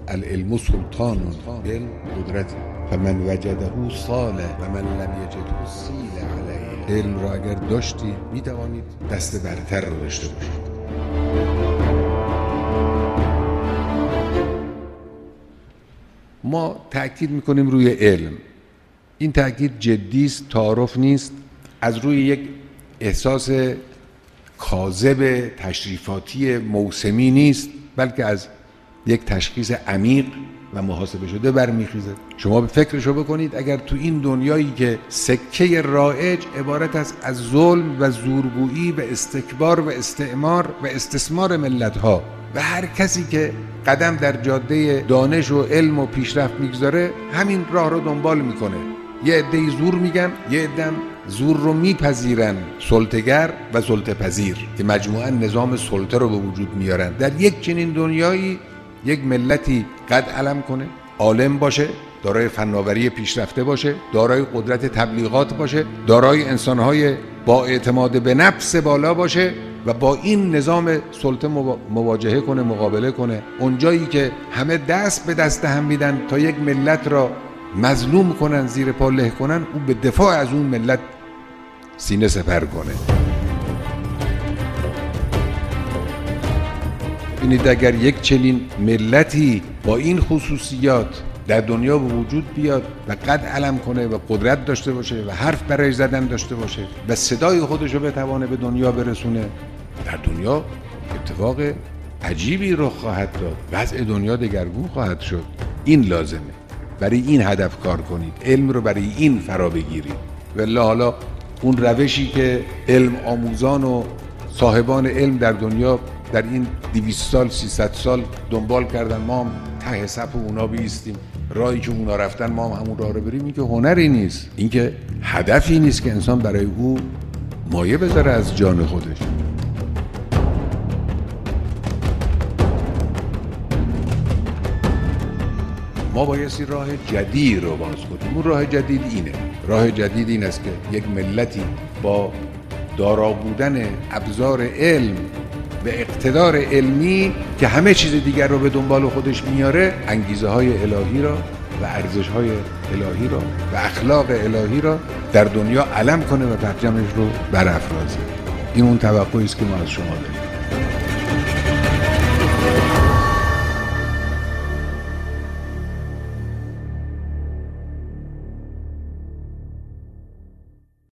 العلم سلطان، علم قدرت. فمن وجده صاله و من لم یجده سیل علیه. علم را اگر داشتید میتوانید دست برتر رو داشته باشید. ما تأکید میکنیم روی علم. این تأکید جدی است، تعارف نیست، از روی یک احساس کاذب تشریفاتی موسمی نیست، بلکه از یک تشخیص عمیق و محاسبه شده برمیخیزه. شما به فکرشو بکنید، اگر تو این دنیایی که سکه رایج عبارت است از ظلم و زورگویی و استکبار و استعمار و استثمار ملت‌ها و هر کسی که قدم در جاده دانش و علم و پیشرفت میگذاره همین راه رو دنبال میکنه. یه عده‌ای زور میگن، یه عده زور رو میپذیرن، سلطه‌گر و سلطه پذیر، که مجموعاً نظام سلطه رو به وجود میارن. در یک چنین دنیایی یک ملتی قد علم کنه، عالم باشه، دارای فناوری پیشرفته باشه، دارای قدرت تبلیغات باشه، دارای انسانهای با اعتماد به نفس بالا باشه و با این نظام سلطه مواجهه کنه، مقابله کنه. اونجایی که همه دست به دست هم میدن تا یک ملت را مظلوم کنن، زیر پا له کنن، او به دفاع از اون ملت سینه سپر کنه. ببینید، اگر یک چنین ملتی با این خصوصیات در دنیا به وجود بیاد و قد علم کنه و قدرت داشته باشه و حرف برای زدن داشته باشه و صدای خودش رو بتوانه به دنیا برسونه، در دنیا اتفاق عجیبی رخ خواهد داد. وضع دنیا دگرگون خواهد شد. این لازمه. برای این هدف کار کنید، علم رو برای این فرا بگیرید. والله حالا اون روشی که علم آموزان و صاحبان علم در دنیا در این 200 سال 300 سال دنبال کردن، ما هم ته صف اونا بیستیم، راهی که اونا رفتن ما هم همون راه رو بریم، این که هنری نیست، این که هدفی نیست که انسان برای او مایه بذاره از جان خودش. ما بایستی راه جدید رو باز کنیم. اون راه جدید اینه. راه جدید این است که یک ملتی با دارا بودن ابزار علم و اقتدار علمی که همه چیز دیگر رو به دنبال خودش میاره، انگیزه های الهی را و ارزش های الهی را و اخلاق الهی را در دنیا علم کنه و پرچمش رو برافرازه. این اون توقعی است که ما از شما داریم.